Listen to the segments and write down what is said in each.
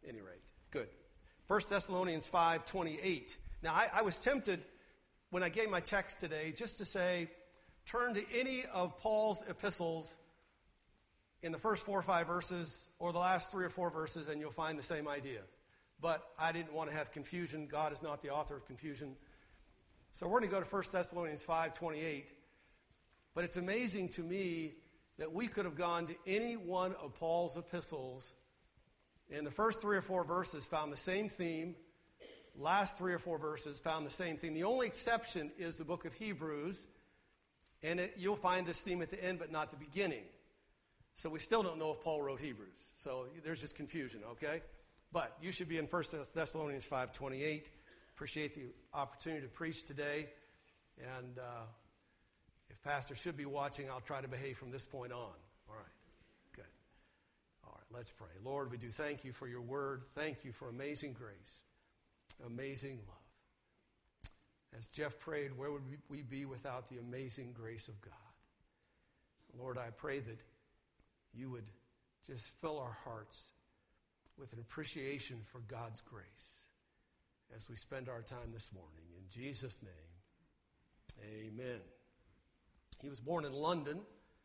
any rate. Good. 1 Thessalonians 5:28. Now, I was tempted when I gave my text today just to say, turn to any of Paul's epistles in the first 4 or 5 verses or the last 3 or 4 verses, and you'll find the same idea. But I didn't want to have confusion. God is not the author of confusion. So we're going to go to 1 Thessalonians 5:28. But it's amazing to me that we could have gone to any one of Paul's epistles, and the first 3 or 4 verses found the same theme. Last 3 or 4 verses found the same theme. The only exception is the book of Hebrews, and you'll find this theme at the end, but not the beginning. So we still don't know if Paul wrote Hebrews. So there's just confusion, okay? But you should be in 1 Thessalonians 5:28. Appreciate the opportunity to preach today. And if Pastor should be watching, I'll try to behave from this point on. All right, good. All right, let's pray. Lord, we do thank you for your word. Thank you for amazing grace, amazing love. As Jeff prayed, where would we be without the amazing grace of God? Lord, I pray that you would just fill our hearts with an appreciation for God's grace as we spend our time this morning. In Jesus' name, amen. He was born in London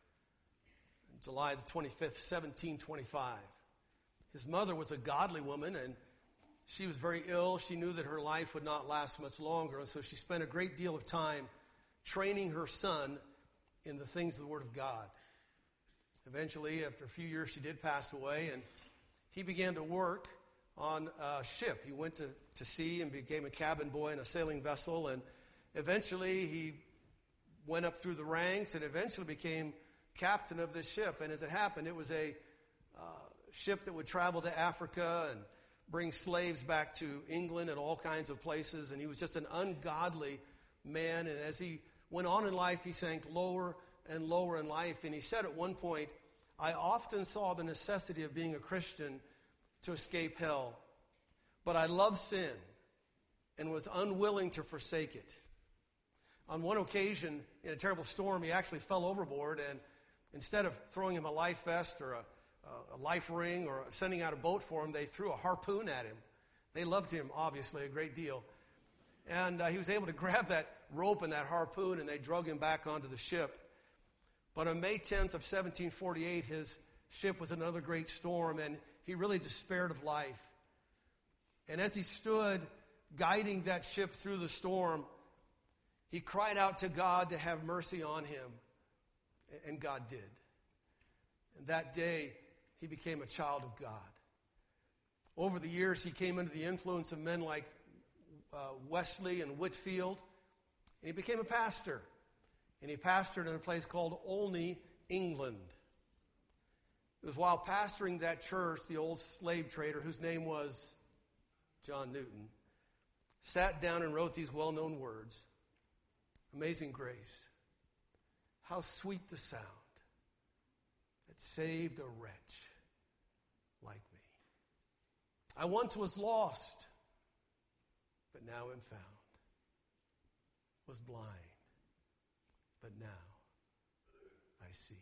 on July the 25th, 1725. His mother was a godly woman, and she was very ill. She knew that her life would not last much longer, and so she spent a great deal of time training her son in the things of the Word of God. Eventually, after a few years, she did pass away, and he began to work on a ship. He went to sea and became a cabin boy in a sailing vessel, and eventually he went up through the ranks and eventually became captain of this ship. And as it happened, it was a ship that would travel to Africa and bring slaves back to England and all kinds of places, and he was just an ungodly man. And as he went on in life, he sank lower and lower in life. And he said at one point, I often saw the necessity of being a Christian to escape hell, but I loved sin and was unwilling to forsake it. On one occasion, in a terrible storm, he actually fell overboard, and instead of throwing him a life vest or a life ring or sending out a boat for him, they threw a harpoon at him. They loved him, obviously, a great deal. And he was able to grab that rope and that harpoon, and they drug him back onto the ship. But on May 10th of 1748, his ship was in another great storm, and he really despaired of life. And as he stood guiding that ship through the storm, he cried out to God to have mercy on him, and God did. And that day, he became a child of God. Over the years, he came under the influence of men like Wesley and Whitefield, and he became a pastor. And he pastored in a place called Olney, England. It was while pastoring that church, the old slave trader, whose name was John Newton, sat down and wrote these well-known words. Amazing grace. How sweet the sound that saved a wretch like me. I once was lost, but now am found. Was blind, but now I see.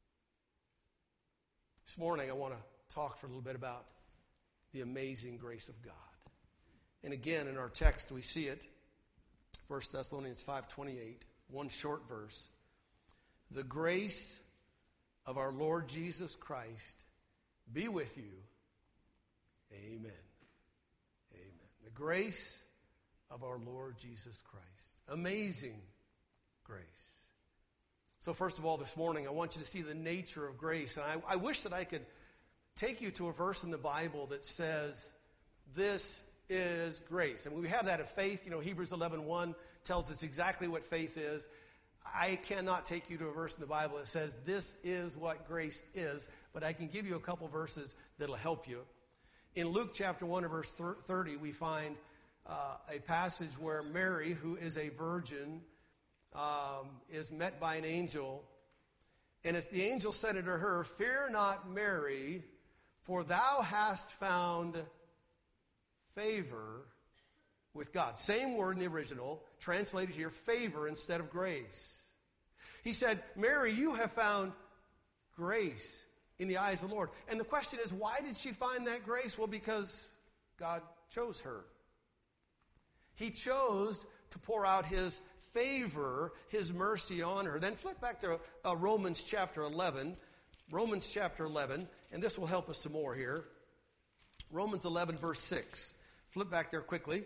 This morning I want to talk for a little bit about the amazing grace of God. And again, in our text we see it, 1 Thessalonians 5:28, one short verse. The grace of our Lord Jesus Christ be with you. Amen. Amen. The grace of our Lord Jesus Christ. Amazing grace. So first of all, this morning, I want you to see the nature of grace. And I wish that I could take you to a verse in the Bible that says, this is grace. And we have that of faith. You know, Hebrews 11:1 tells us exactly what faith is. I cannot take you to a verse in the Bible that says this is what grace is, but I can give you a couple verses that'll help you. In Luke chapter 1 and verse 30, we find a passage where Mary, who is a virgin, is met by an angel. And as the angel said unto her, fear not, Mary, for thou hast found favor with God. Same word in the original, translated here, favor instead of grace. He said, Mary, you have found grace in the eyes of the Lord. And the question is, why did she find that grace? Well, because God chose her. He chose to pour out his favor, his mercy on her. Then flip back to Romans chapter 11. Romans chapter 11, and this will help us some more here. Romans 11, verse 6. Flip back there quickly.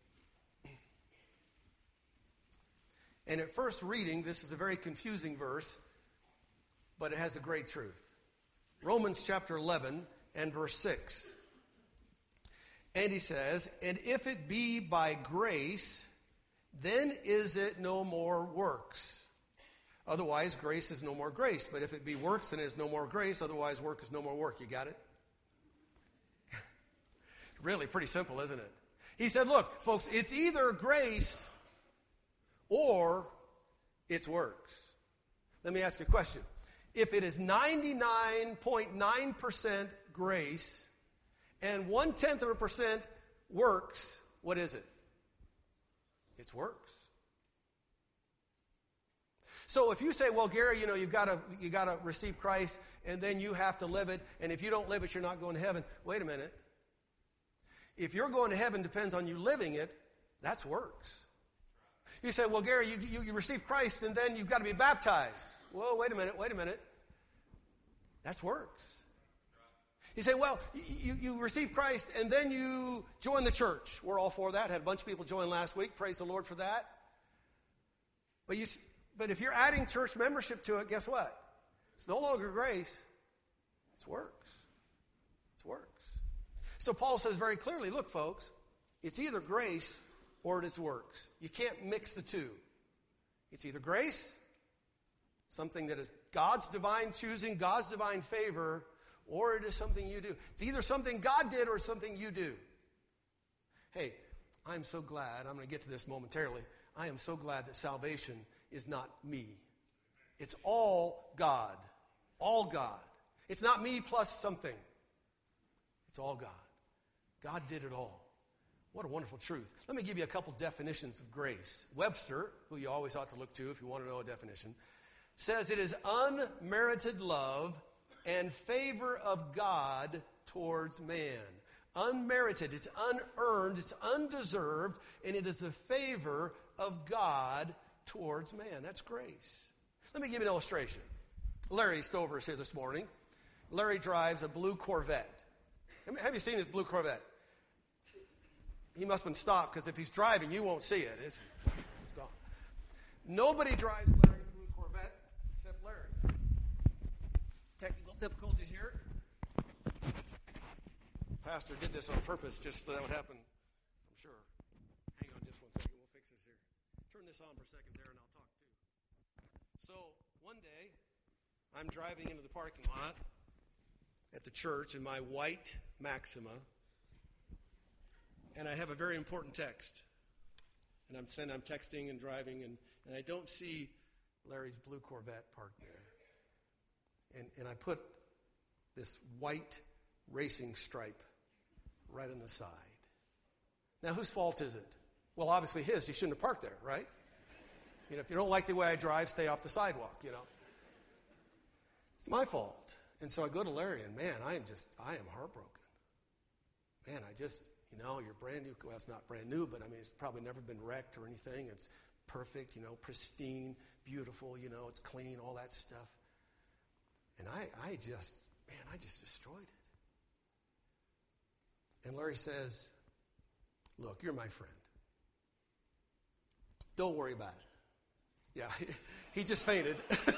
And at first reading, this is a very confusing verse, but it has a great truth. Romans chapter 11 and verse 6. And he says, and if it be by grace, then is it no more works. Otherwise, grace is no more grace. But if it be works, then it is no more grace. Otherwise, work is no more work. You got it? Really pretty simple, isn't it? He said, look, folks, it's either grace or it's works. Let me ask you a question. If it is 99.9% grace and 0.1% works, what is it? It's works. So if you say, well, Gary, you got to receive Christ and then you have to live it, and if you don't live it, you're not going to heaven. Wait a minute. If you're going to heaven depends on you living it, that's works. You say, well, Gary, you receive Christ and then you've got to be baptized. Whoa, wait a minute. That's works. You say, well, you receive Christ and then you join the church. We're all for that. Had a bunch of people join last week. Praise the Lord for that. But if you're adding church membership to it, guess what? It's no longer grace. It's works. It's works. So Paul says very clearly, look, folks, it's either grace or it is works. You can't mix the two. It's either grace, something that is God's divine choosing, God's divine favor, or it is something you do. It's either something God did or something you do. Hey, I'm so glad, I'm going to get to this momentarily, I am so glad that salvation is not me. It's all God. All God. It's not me plus something. It's all God. God did it all. What a wonderful truth. Let me give you a couple definitions of grace. Webster, who you always ought to look to if you want to know a definition, says it is unmerited love and favor of God towards man. Unmerited, it's unearned, it's undeserved, and it is the favor of God towards man. That's grace. Let me give you an illustration. Larry Stover is here this morning. Larry drives a blue Corvette. Have you seen his blue Corvette? He must have been stopped, because if he's driving, you won't see it. It's gone. Nobody drives Larry's blue Corvette except Larry. Technical difficulties here. Pastor did this on purpose just so that would happen, I'm sure. Hang on just 1 second. We'll fix this here. Turn this on for a second there, and I'll talk too. So one day, I'm driving into the parking lot at the church in my white Maxima, and I have a very important text. And I'm texting and driving, and I don't see Larry's blue Corvette parked there. And I put this white racing stripe right on the side. Now, whose fault is it? Well, obviously his. He shouldn't have parked there, right? If you don't like the way I drive, stay off the sidewalk, It's my fault. And so I go to Larry, and man, I am heartbroken. Man, you're brand new. Well, it's not brand new, but it's probably never been wrecked or anything. It's perfect, pristine, beautiful, it's clean, all that stuff. And I just destroyed it. And Larry says, look, you're my friend. Don't worry about it. Yeah, he just fainted.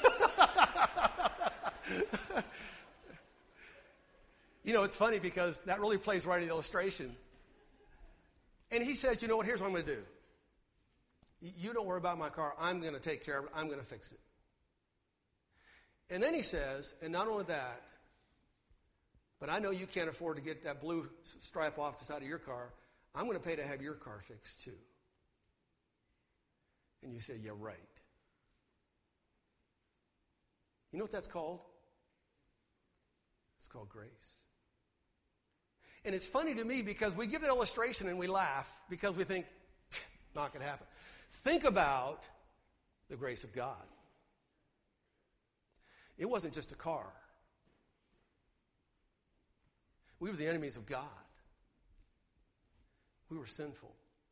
It's funny because that really plays right in the illustration. And he says, you know what, here's what I'm going to do. You don't worry about my car. I'm going to take care of it. I'm going to fix it. And then he says, and not only that, but I know you can't afford to get that blue stripe off the side of your car. I'm going to pay to have your car fixed too. And you say, yeah, right. You know what that's called? It's called grace. And it's funny to me because we give that illustration and we laugh because we think, not going to happen. Think about the grace of God. It wasn't just a car. We were the enemies of God. We were sinful.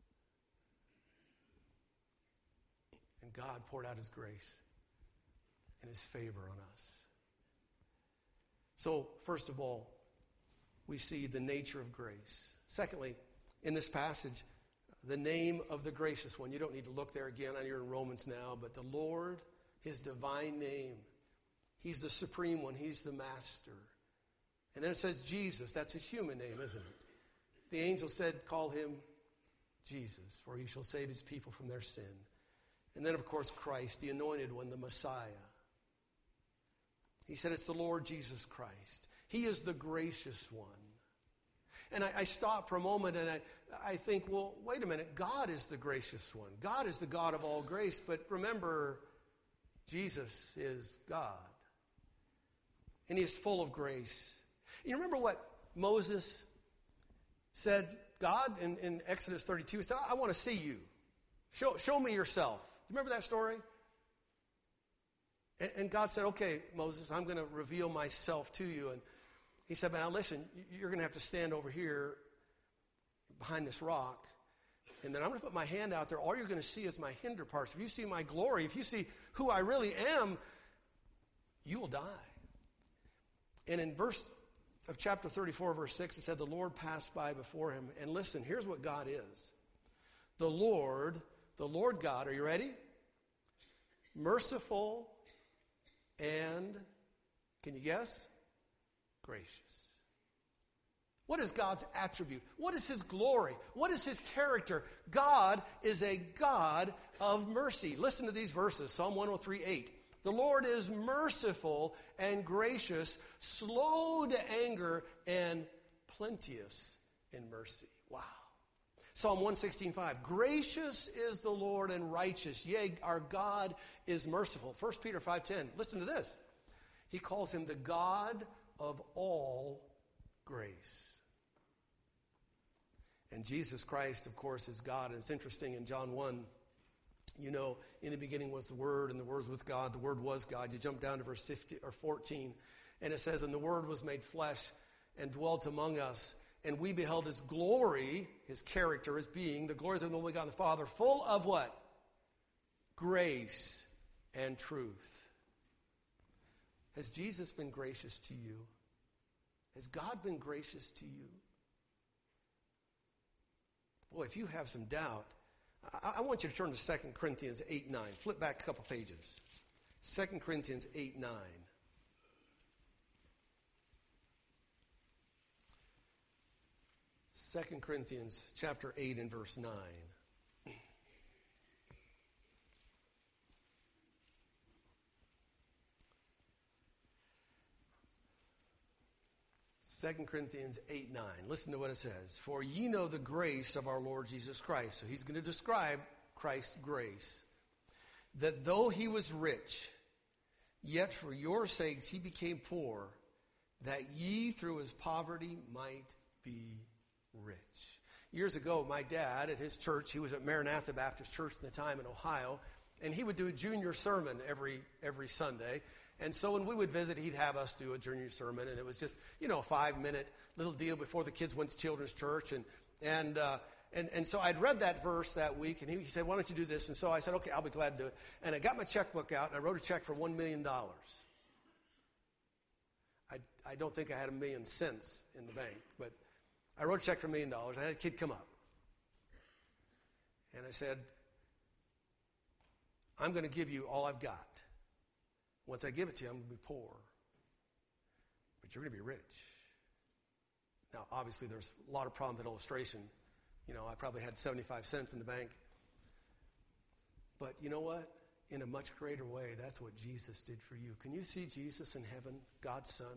And God poured out his grace and his favor on us. So, first of all, we see the nature of grace. Secondly, in this passage, the name of the gracious one. You don't need to look there again. You're in Romans now. But the Lord, his divine name, he's the supreme one. He's the master. And then it says Jesus. That's his human name, isn't it? The angel said, call him Jesus, for he shall save his people from their sin. And then, of course, Christ, the anointed one, the Messiah. He said it's the Lord Jesus Christ. He is the gracious one. And I stop for a moment and I think, well, wait a minute. God is the gracious one. God is the God of all grace. But remember, Jesus is God. And he is full of grace. You remember what Moses said? God, in Exodus 32, he said, I want to see you. Show me yourself. Do you remember that story? And God said, okay, Moses, I'm going to reveal myself to you. And he said, but now listen, you're going to have to stand over here behind this rock. And then I'm going to put my hand out there. All you're going to see is my hinder parts. If you see my glory, if you see who I really am, you will die. And in chapter 34, verse 6, it said, the Lord passed by before him. And listen, here's what God is. The Lord God, are you ready? Merciful and, can you guess? Gracious. What is God's attribute? What is his glory? What is his character? God is a God of mercy. Listen to these verses, Psalm 103:8. The Lord is merciful and gracious, slow to anger, and plenteous in mercy. Wow. Psalm 116:5. Gracious is the Lord and righteous. Yea, our God is merciful. 1 Peter 5:10. Listen to this. He calls him the God of all grace. And Jesus Christ, of course, is God. And it's interesting in John 1, you know, in the beginning was the Word, and the Word was with God. The Word was God. You jump down to verse 14, and it says, and the Word was made flesh and dwelt among us. And we beheld his glory, his character, his being, the glories of the only God the Father, full of what? Grace and truth. Has Jesus been gracious to you? Has God been gracious to you? Boy, if you have some doubt, I want you to turn to 2 Corinthians 8:9. Flip back a couple pages. 2 Corinthians 8:9. 2 Corinthians chapter 8 and verse 9. 2 Corinthians 8:9. Listen to what it says. For ye know the grace of our Lord Jesus Christ. So he's going to describe Christ's grace. That though he was rich, yet for your sakes he became poor, that ye through his poverty might be rich. Years ago, my dad at his church, he was at Maranatha Baptist Church in the time in Ohio, and he would do a junior sermon every Sunday. And so when we would visit, he'd have us do a junior sermon, and it was just, a 5-minute little deal before the kids went to children's church. And so I'd read that verse that week, and he said, why don't you do this? And so I said, okay, I'll be glad to do it. And I got my checkbook out, and I wrote a check for $1 million. I don't think I had $1 million cents in the bank, but I wrote a check for $1 million. I had a kid come up. And I said, I'm going to give you all I've got. Once I give it to you, I'm going to be poor. But you're going to be rich. Now, obviously, there's a lot of problems with illustration. I probably had 75 cents in the bank. But you know what? In a much greater way, that's what Jesus did for you. Can you see Jesus in heaven, God's Son?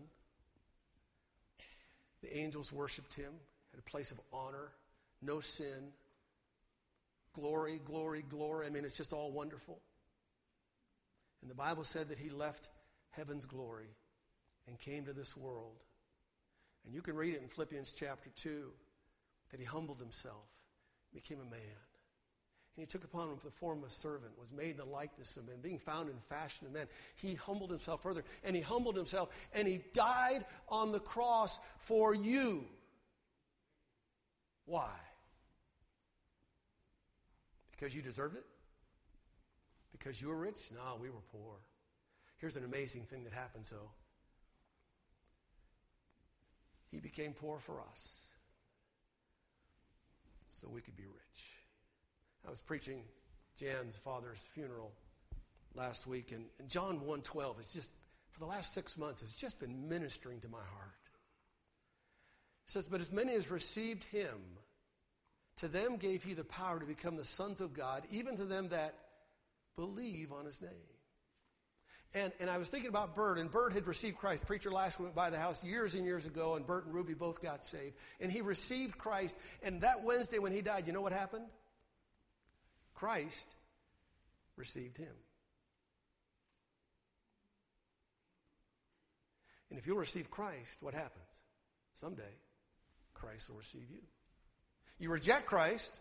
The angels worshiped him at a place of honor, no sin, glory, glory, glory. I mean, it's just all wonderful. And the Bible said that he left heaven's glory and came to this world. And you can read it in Philippians chapter 2, that he humbled himself, became a man. And he took upon him the form of a servant, was made in the likeness of men, being found in fashion of men. He humbled himself further, and he humbled himself, and he died on the cross for you. Why? Because you deserved it? Because you were rich? No, we were poor. Here's an amazing thing that happens, though. He became poor for us so we could be rich. I was preaching Jan's father's funeral last week, and John 1:12 is just, for the last 6 months, has just been ministering to my heart. It says, but as many as received him, to them gave he the power to become the sons of God, even to them that believe on his name. And I was thinking about Bert, and Bert had received Christ. Preacher last went by the house years and years ago, and Bert and Ruby both got saved. And he received Christ, and that Wednesday when he died, you know what happened? Christ received him. And if you'll receive Christ, what happens? Someday, Christ will receive you. You reject Christ,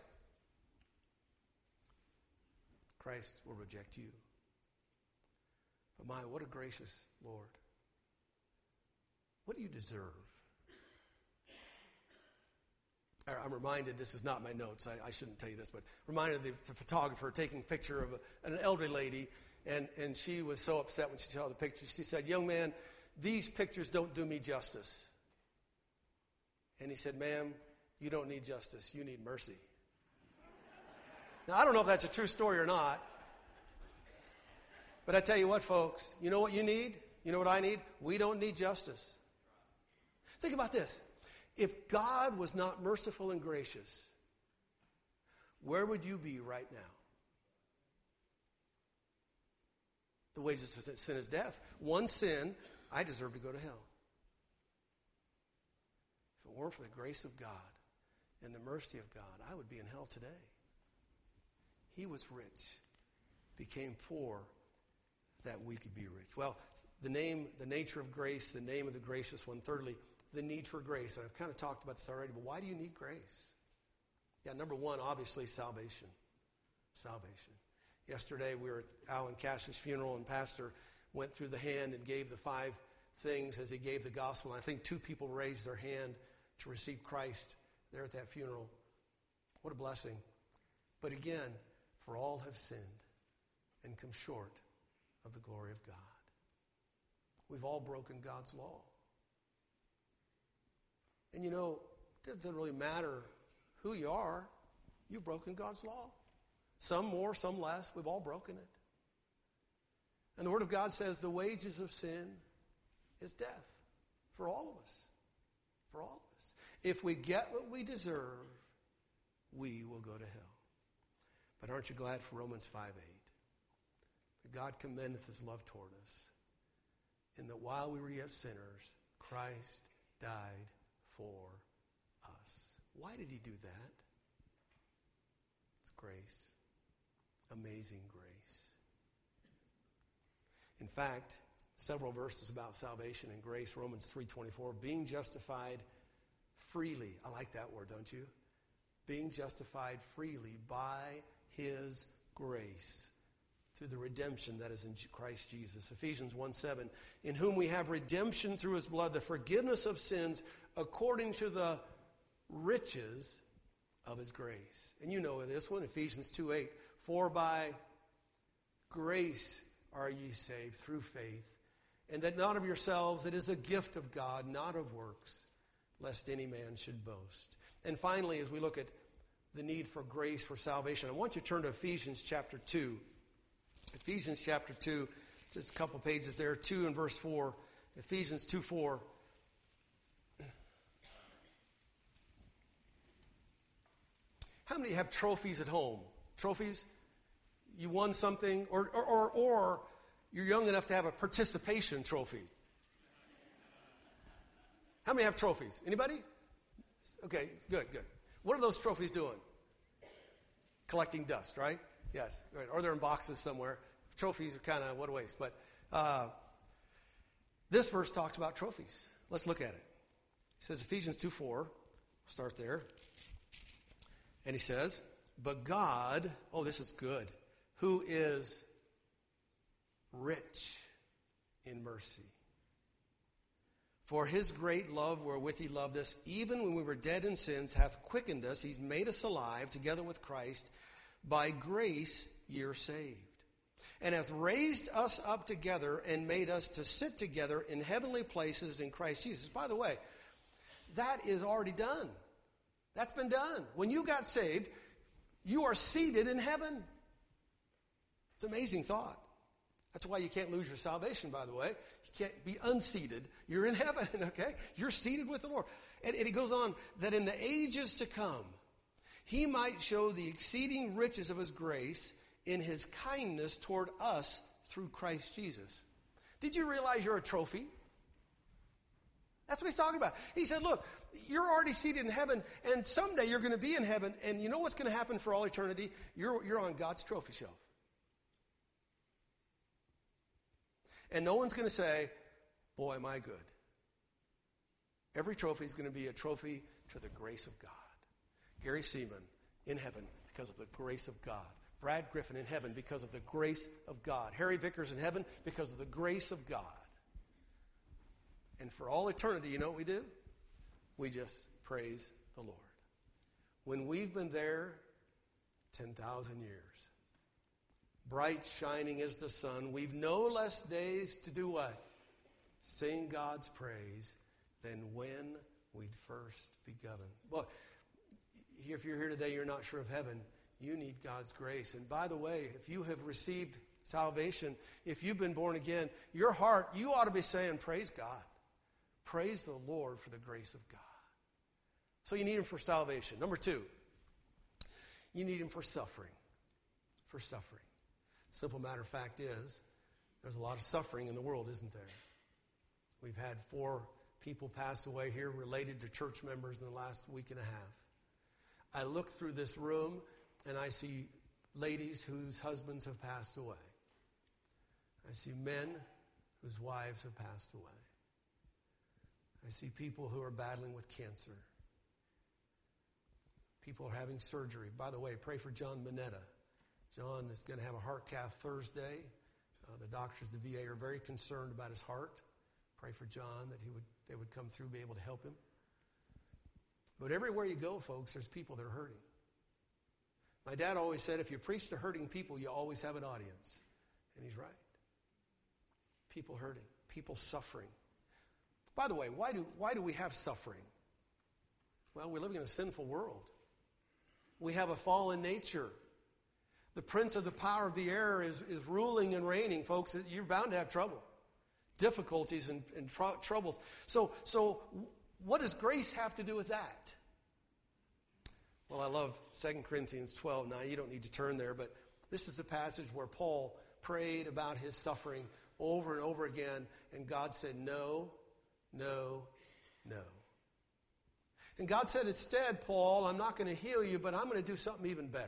Christ will reject you. But my, what a gracious Lord. What do you deserve? I'm reminded, this is not my notes, I shouldn't tell you this, but reminded the photographer taking a picture of an elderly lady, and she was so upset when she saw the picture. She said, young man, these pictures don't do me justice. And he said, ma'am, you don't need justice, you need mercy. Now, I don't know if that's a true story or not, but I tell you what, folks, you know what you need? You know what I need? We don't need justice. Think about this. If God was not merciful and gracious, where would you be right now? The wages of sin is death. One sin, I deserve to go to hell. If it weren't for the grace of God and the mercy of God, I would be in hell today. He was rich, became poor, that we could be rich. Well, the nature of grace, the name of the gracious one. Thirdly, the need for grace. And I've kind of talked about this already, but why do you need grace? Yeah, number one, obviously, salvation. Salvation. Yesterday, we were at Alan Cash's funeral, and Pastor went through the hand and gave the 5 things as he gave the gospel. And I think 2 people raised their hand to receive Christ there at that funeral. What a blessing. But again, for all have sinned and come short of the glory of God. We've all broken God's law. And you know, it doesn't really matter who you are. You've broken God's law. Some more, some less. We've all broken it. And the Word of God says the wages of sin is death for all of us. For all of us. If we get what we deserve, we will go to hell. But aren't you glad for Romans 5:8? God commendeth his love toward us, in that while we were yet sinners, Christ died for us. Why did he do that? It's grace. Amazing grace. In fact, several verses about salvation and grace. Romans 3:24, being justified freely. I like that word, don't you? Being justified freely by his grace, through the redemption that is in Christ Jesus. Ephesians 1:7, in whom we have redemption through his blood, the forgiveness of sins according to the riches of his grace. And you know this one, Ephesians 2:8, for by grace are ye saved through faith, and that not of yourselves, it is a gift of God, not of works, lest any man should boast. And finally, as we look at the need for grace for salvation, I want you to turn to Ephesians chapter 2. Ephesians chapter 2, just a couple pages there, 2 and verse 4. Ephesians 2:4. How many have trophies at home? Trophies? You won something, or you're young enough to have a participation trophy. How many have trophies? Anybody? Okay, good. What are those trophies doing? Collecting dust, right? Yes, right. Or they're in boxes somewhere. Trophies are kind of, what a waste. But this verse talks about trophies. Let's look at it. It says Ephesians 2:4. We'll start there. And he says, But God, oh, this is good, who is rich in mercy, for his great love wherewith he loved us, even when we were dead in sins, hath quickened us. He's made us alive together with Christ. By grace ye are saved. And hath raised us up together and made us to sit together in heavenly places in Christ Jesus. By the way, that is already done. That's been done. When you got saved, you are seated in heaven. It's an amazing thought. That's why you can't lose your salvation, by the way. You can't be unseated. You're in heaven, okay? You're seated with the Lord. And he goes on, that in the ages to come, he might show the exceeding riches of his grace in his kindness toward us through Christ Jesus. Did you realize you're a trophy? That's what he's talking about. He said, look, you're already seated in heaven, and someday you're going to be in heaven, and you know what's going to happen for all eternity? You're on God's trophy shelf. And no one's going to say, boy, am I good. Every trophy is going to be a trophy to the grace of God. Gary Seaman in heaven because of the grace of God. Brad Griffin in heaven because of the grace of God. Harry Vickers in heaven because of the grace of God. And for all eternity, you know what we do? We just praise the Lord. When we've been there 10,000 years, bright shining as the sun, we've no less days to do what? Sing God's praise than when we'd first begun. Well, if you're here today, you're not sure of heaven, you need God's grace. And by the way, if you have received salvation, if you've been born again, your heart, you ought to be saying, praise God. Praise the Lord for the grace of God. So you need him for salvation. Number two, you need him for suffering. For suffering. Simple matter of fact is, there's a lot of suffering in the world, isn't there? We've had 4 people pass away here related to church members in the last week and a half. I look through this room and I see ladies whose husbands have passed away. I see men whose wives have passed away. I see people who are battling with cancer. People are having surgery. By the way, pray for John Mineta. John is going to have a heart cath Thursday. The doctors at the VA are very concerned about his heart. Pray for John that they would come through, be able to help him. But everywhere you go, folks, there's people that are hurting. My dad always said, if you preach to hurting people, you always have an audience. And he's right. People hurting, people suffering. By the way, why do we have suffering? Well, we're living in a sinful world. We have a fallen nature. The prince of the power of the air is ruling and reigning, folks. You're bound to have trouble, difficulties and troubles. So what does grace have to do with that? Well, I love 2 Corinthians 12. Now, you don't need to turn there, but this is the passage where Paul prayed about his suffering over and over again, and God said, no, no, no. And God said, instead, Paul, I'm not going to heal you, but I'm going to do something even better.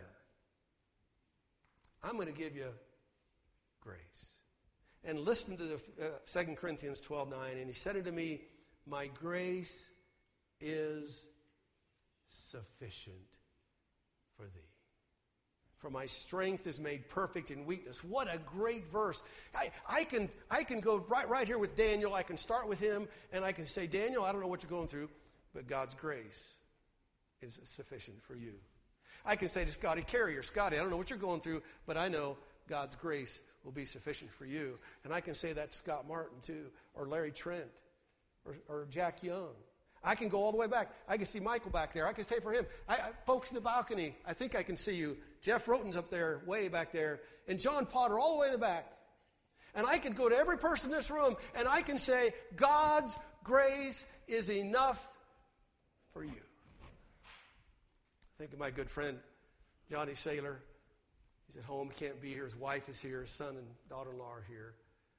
I'm going to give you grace. And listen to the 2 Corinthians 12:9. And he said unto me, my grace is sufficient for thee. For my strength is made perfect in weakness. What a great verse. I can go right here with Daniel. I can start with him, and I can say, Daniel, I don't know what you're going through, but God's grace is sufficient for you. I can say to Scotty Carrier, Scotty, I don't know what you're going through, but I know God's grace will be sufficient for you. And I can say that to Scott Martin, too, or Larry Trent, or Jack Young. I can go all the way back. I can see Michael back there. I can say for him, folks in the balcony, I think I can see you. Jeff Roten's up there, way back there. And John Potter all the way in the back. And I can go to every person in this room, and I can say, God's grace is enough for you. Think of my good friend, Johnny Saylor. He's at home, can't be here. His wife is here. His son and daughter-in-law are here.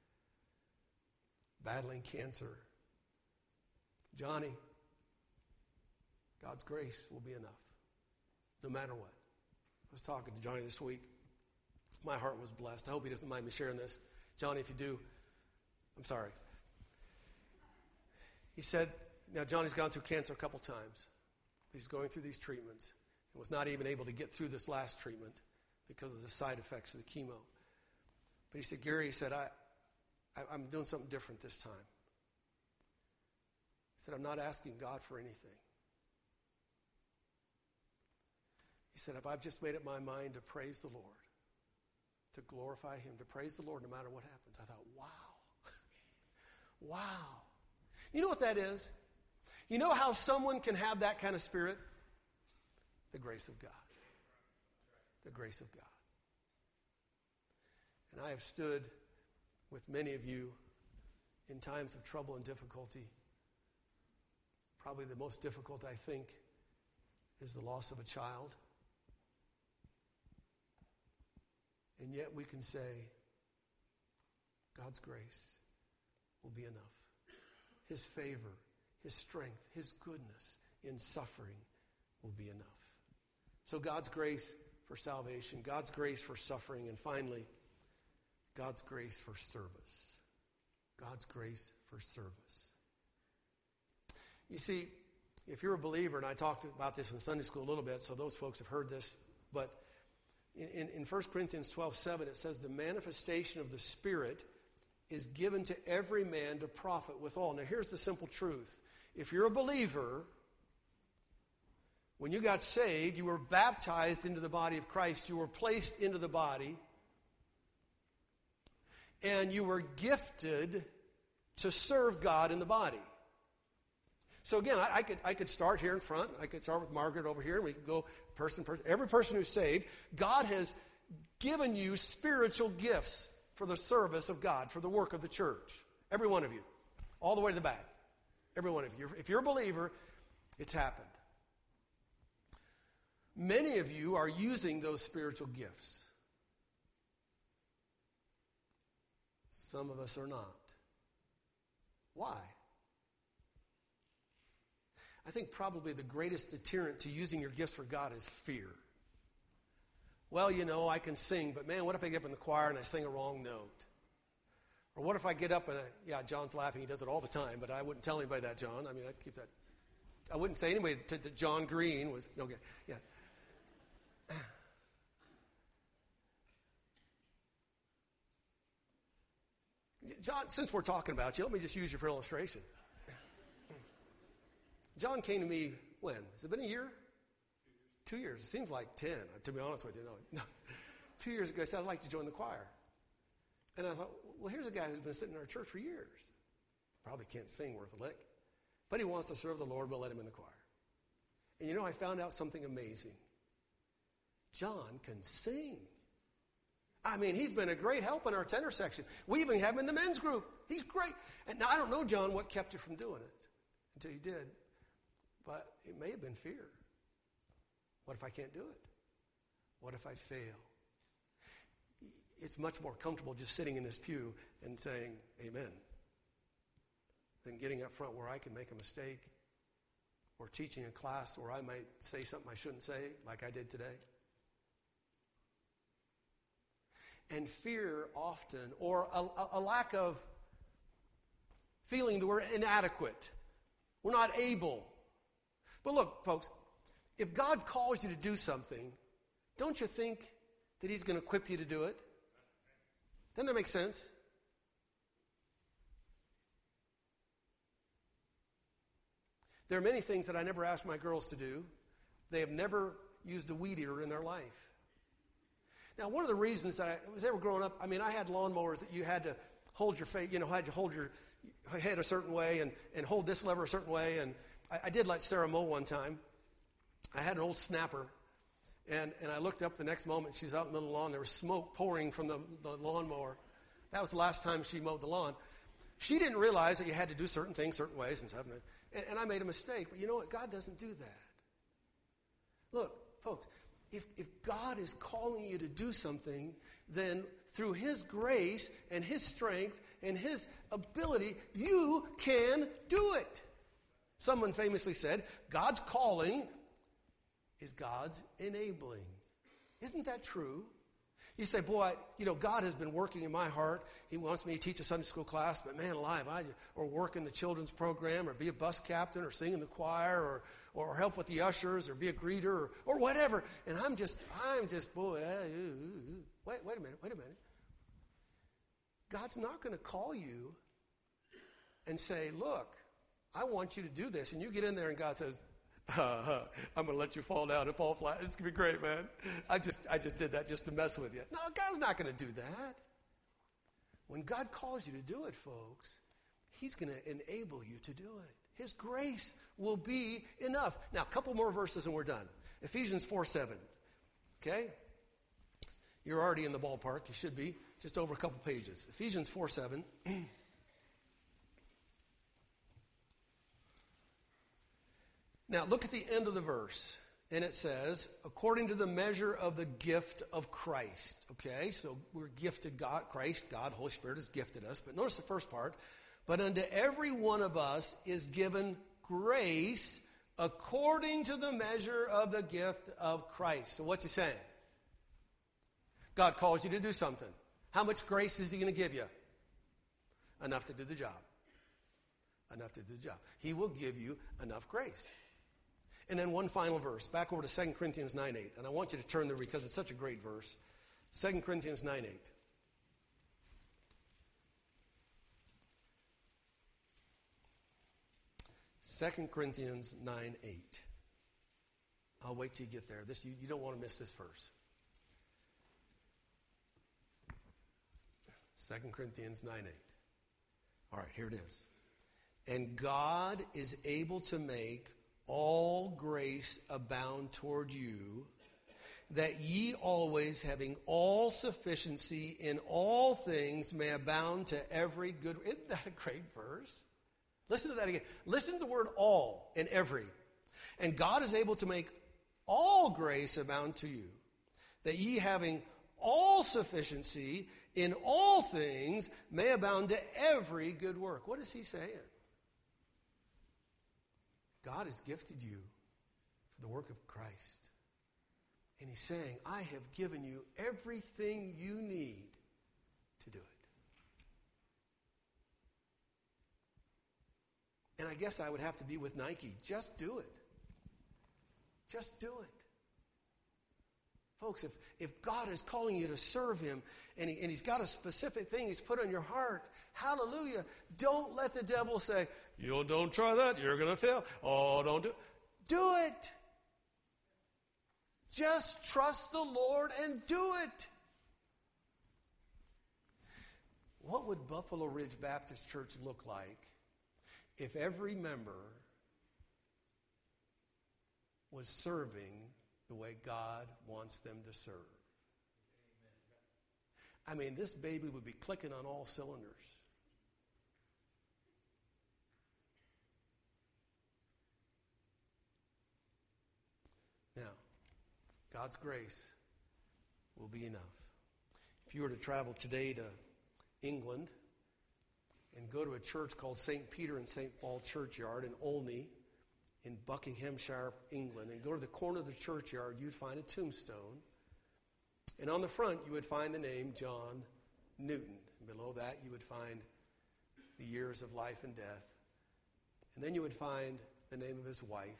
Battling cancer. Johnny, God's grace will be enough, no matter what. I was talking to Johnny this week. My heart was blessed. I hope he doesn't mind me sharing this. Johnny, if you do, I'm sorry. He said, now Johnny's gone through cancer a couple times. He's going through these treatments. and was not even able to get through this last treatment because of the side effects of the chemo. But he said, Gary, he said, I'm doing something different this time. He said, I'm not asking God for anything. He said, if I've just made up my mind to praise the Lord, to glorify Him, to praise the Lord no matter what happens. I thought, wow. Wow. You know what that is? You know how someone can have that kind of spirit? The grace of God. The grace of God. And I have stood with many of you in times of trouble and difficulty. Probably the most difficult, I think, is the loss of a child. And yet we can say, God's grace will be enough. His favor, His strength, His goodness in suffering will be enough. So God's grace for salvation, God's grace for suffering, and finally, God's grace for service. God's grace for service. You see, if you're a believer, and I talked about this in Sunday school a little bit, so those folks have heard this, but in 1 Corinthians 12:7, it says, the manifestation of the Spirit is given to every man to profit withal. Now, here's the simple truth. If you're a believer, when you got saved, you were baptized into the body of Christ. You were placed into the body. And you were gifted to serve God in the body. So again, I could start here in front. I could start with Margaret over here. And we could go person. Every person who's saved, God has given you spiritual gifts for the service of God, for the work of the church. Every one of you. All the way to the back. Every one of you. If you're a believer, it's happened. Many of you are using those spiritual gifts. Some of us are not. Why? I think probably the greatest deterrent to using your gifts for God is fear. Well, you know, I can sing, but man, what if I get up in the choir and I sing a wrong note? Or what if I get up and John's laughing, he does it all the time, but I wouldn't tell anybody that, John. I mean, I'd keep that. I wouldn't say anybody that John Green was, okay, yeah. John, since we're talking about you, let me just use you for illustration. John came to me when? Has it been a year? 2 years. It seems like 10, to be honest with you. No. 2 years ago, I said, I'd like to join the choir. And I thought, well, here's a guy who's been sitting in our church for years. Probably can't sing worth a lick. But he wants to serve the Lord. We'll let him in the choir. And you know, I found out something amazing. John can sing. I mean, he's been a great help in our tenor section. We even have him in the men's group. He's great. And now, I don't know, John, what kept you from doing it until you did. But it may have been fear. What if I can't do it? What if I fail? It's much more comfortable just sitting in this pew and saying, amen, than getting up front where I can make a mistake, or teaching a class where I might say something I shouldn't say, like I did today. And fear often, or a lack of feeling that we're inadequate. We're not able. But look, folks, if God calls you to do something, don't you think that He's going to equip you to do it? Doesn't that make sense? There are many things that I never asked my girls to do. They have never used a weed eater in their life. Now, one of the reasons that I was ever growing up, I mean, I had lawnmowers that you had to hold your face, had to hold your head a certain way and hold this lever a certain way. And I did let Sarah mow one time. I had an old snapper, and I looked up the next moment. She was out in the middle of the lawn. There was smoke pouring from the lawnmower. That was the last time she mowed the lawn. She didn't realize that you had to do certain things certain ways and stuff. And I made a mistake. But you know what? God doesn't do that. Look, folks, if God is calling you to do something, then through His grace and His strength and His ability, you can do it. Someone famously said, God's calling is God's enabling. Isn't that true? You say, boy, God has been working in my heart. He wants me to teach a Sunday school class, but man alive, or work in the children's program, or be a bus captain, or sing in the choir, or help with the ushers, or be a greeter, or whatever. And I'm just, boy, wait a minute. God's not going to call you and say, look, I want you to do this. And you get in there and God says, I'm going to let you fall down and fall flat. It's going to be great, man. I just did that just to mess with you. No, God's not going to do that. When God calls you to do it, folks, He's going to enable you to do it. His grace will be enough. Now, a couple more verses and we're done. Ephesians 4:7. Okay? You're already in the ballpark. You should be. Just over a couple pages. Ephesians 4:7. Now, look at the end of the verse, and it says, according to the measure of the gift of Christ. Okay, so we're gifted God, Holy Spirit has gifted us. But notice the first part. But unto every one of us is given grace according to the measure of the gift of Christ. So what's he saying? God calls you to do something. How much grace is he going to give you? Enough to do the job. Enough to do the job. He will give you enough grace. And then one final verse, back over to 2 Corinthians 9:8. And I want you to turn there because it's such a great verse. 2 Corinthians 9:8. 2 Corinthians 9:8. I'll wait till you get there. You don't want to miss this verse. 2 Corinthians 9:8. All right, here it is. And God is able to make all grace abound toward you, that ye always, having all sufficiency in all things, may abound to every good. Isn't that a great verse? Listen to that again. Listen to the word all and every. And God is able to make all grace abound to you, that ye having all sufficiency in all things may abound to every good work. What is he saying? God has gifted you for the work of Christ. And he's saying, I have given you everything you need to do it. And I guess I would have to be with Nike. Just do it. Just do it. Folks, if God is calling you to serve him and he's got a specific thing he's put on your heart, hallelujah, don't let the devil say, don't try that, you're going to fail. Oh, don't do it. Do it. Just trust the Lord and do it. What would Buffalo Ridge Baptist Church look like if every member was serving the way God wants them to serve? I mean, this baby would be clicking on all cylinders. Now, God's grace will be enough. If you were to travel today to England and go to a church called St. Peter and St. Paul Churchyard in Olney, in Buckinghamshire, England, and go to the corner of the churchyard, you'd find a tombstone. And on the front, you would find the name John Newton. And below that, you would find the years of life and death. And then you would find the name of his wife.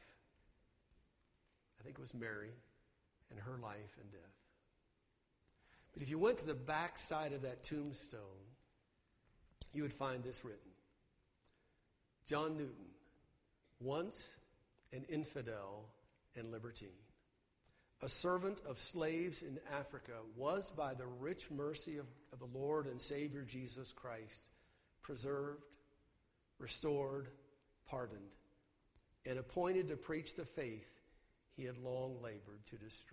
I think it was Mary, and her life and death. But if you went to the back side of that tombstone, you would find this written. John Newton, once an infidel and libertine, a servant of slaves in Africa, was by the rich mercy of the Lord and Savior Jesus Christ preserved, restored, pardoned, and appointed to preach the faith he had long labored to destroy.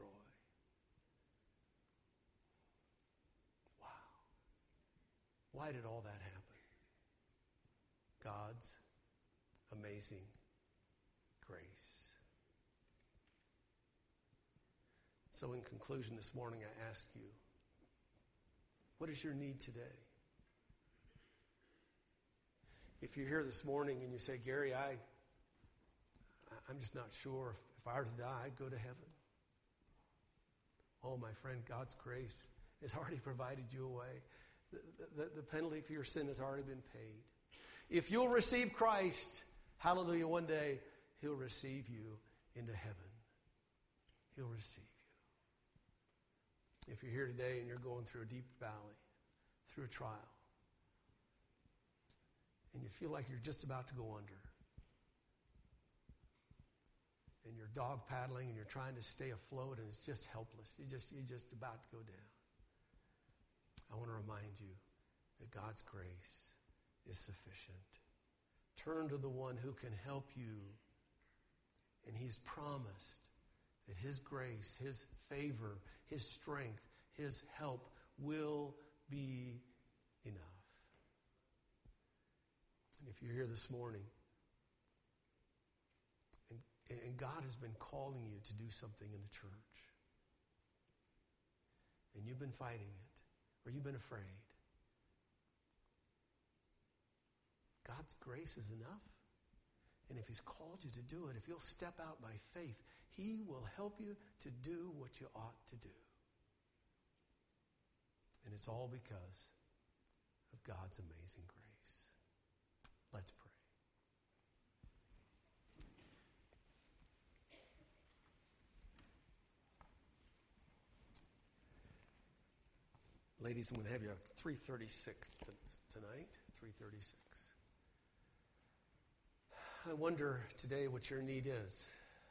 Wow. Why did all that happen? God's amazing grace. So in conclusion this morning, I ask you, what is your need today? If you're here this morning and you say, Gary, I'm just not sure if I were to die, I'd go to heaven. Oh, my friend, God's grace has already provided you a way. The penalty for your sin has already been paid. If you'll receive Christ, hallelujah, one day He'll receive you into heaven. He'll receive you. If you're here today and you're going through a deep valley, through a trial, and you feel like you're just about to go under, and you're dog paddling and you're trying to stay afloat and it's just helpless, you're just about to go down, I want to remind you that God's grace is sufficient. Turn to the one who can help you, and He's promised that His grace, His favor, His strength, His help will be enough. And if you're here this morning, and God has been calling you to do something in the church, and you've been fighting it, or you've been afraid, God's grace is enough. And if He's called you to do it, if you'll step out by faith, He will help you to do what you ought to do. And it's all because of God's amazing grace. Let's pray. Ladies, I'm going to have you 336 tonight, 336. I wonder today what your need is.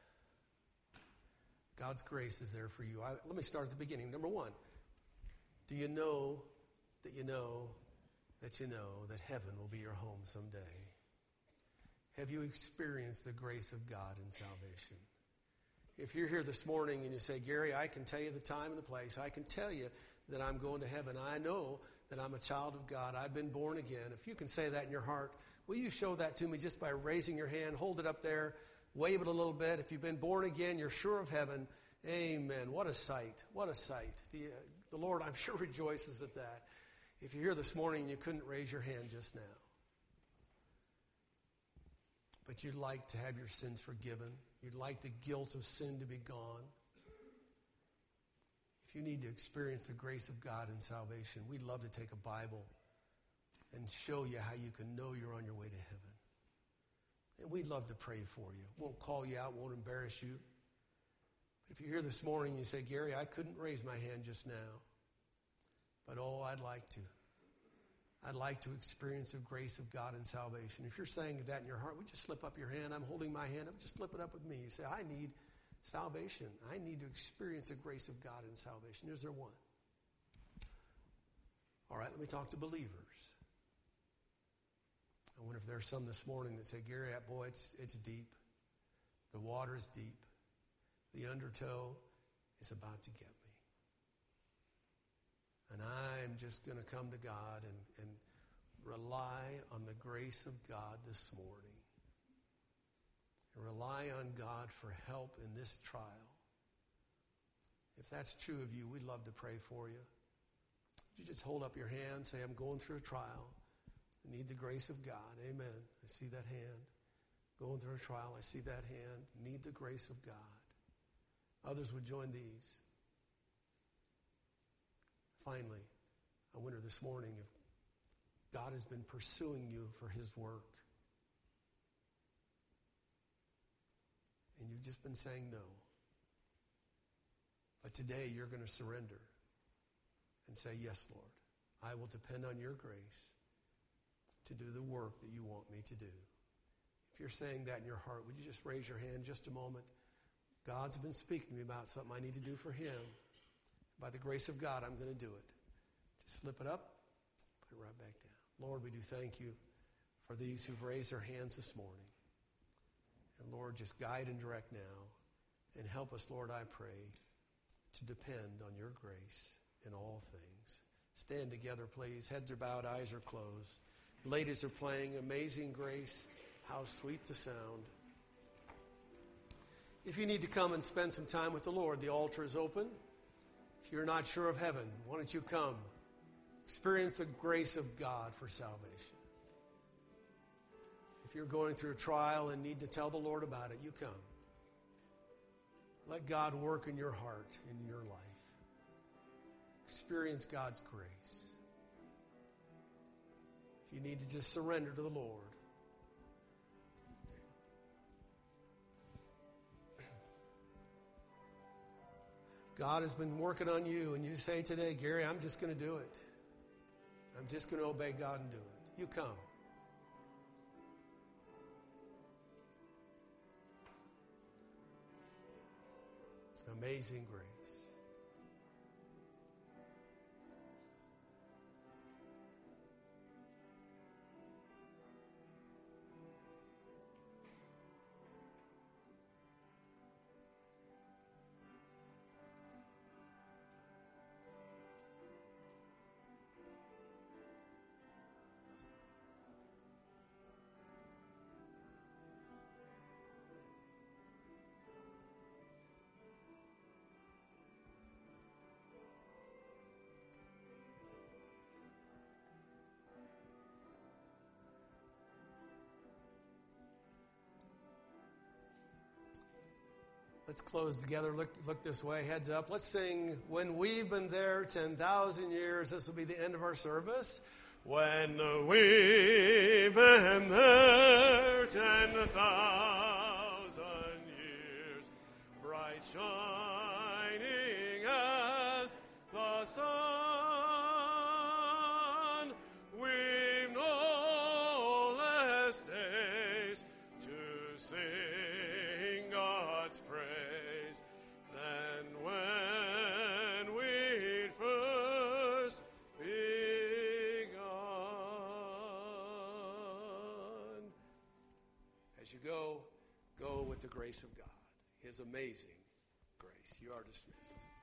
God's grace is there for you. Let me start at the beginning. Number one, do you know that you know that you know that heaven will be your home someday? Have you experienced the grace of God in salvation? If you're here this morning and you say, Gary, I can tell you the time and the place. I can tell you that I'm going to heaven. I know that I'm a child of God. I've been born again. If you can say that in your heart, will you show that to me just by raising your hand? Hold it up there. Wave it a little bit. If you've been born again, you're sure of heaven. Amen. What a sight. What a sight. The Lord, I'm sure, rejoices at that. If you're here this morning and you couldn't raise your hand just now, but you'd like to have your sins forgiven, you'd like the guilt of sin to be gone, if you need to experience the grace of God in salvation, we'd love to take a Bible and show you how you can know you're on your way to heaven. And we'd love to pray for you. Won't call you out, won't embarrass you. But if you're here this morning and you say, Gary, I couldn't raise my hand just now, but I'd like to. I'd like to experience the grace of God in salvation. If you're saying that in your heart, would you slip up your hand? I'm holding my hand up. Just slip it up with me. You say, I need salvation. I need to experience the grace of God in salvation. Is there one? All right, let me talk to believers. I wonder if there's some this morning that say, Gary, boy, it's deep. The water is deep. The undertow is about to get me. And I'm just going to come to God and rely on the grace of God this morning. And rely on God for help in this trial. If that's true of you, we'd love to pray for you. You just hold up your hand, say, I'm going through a trial. I need the grace of God. Amen. I see that hand. Going through a trial, I see that hand. Need the grace of God. Others would join these. Finally, I wonder this morning if God has been pursuing you for His work. And you've just been saying no. But today you're going to surrender and say, yes, Lord, I will depend on your grace to do the work that you want me to do. If you're saying that in your heart, would you just raise your hand just a moment? God's been speaking to me about something I need to do for Him. By the grace of God, I'm going to do it. Just slip it up, put it right back down. Lord, we do thank you for these who've raised their hands this morning. And Lord, just guide and direct now. And help us, Lord, I pray, to depend on your grace in all things. Stand together, please. Heads are bowed, eyes are closed. Ladies are playing Amazing Grace. How sweet the sound. If you need to come and spend some time with the Lord, the altar is open. If you're not sure of heaven, why don't you come? Experience the grace of God for salvation. If you're going through a trial and need to tell the Lord about it, you come. Let God work in your heart, in your life. experience God's grace. If you need to just surrender to the Lord. God has been working on you, and you say today, Gary, I'm just going to do it. I'm just going to obey God and do it. You come. It's an amazing grace. Let's close together. Look this way. Heads up. Let's sing When We've Been There 10,000 Years. This will be the end of our service. When we've been there 10,000 years, bright shining as the sun, we've no less days to sing God's praise than when we first begun. As you go with the grace of God, His amazing grace. You are dismissed.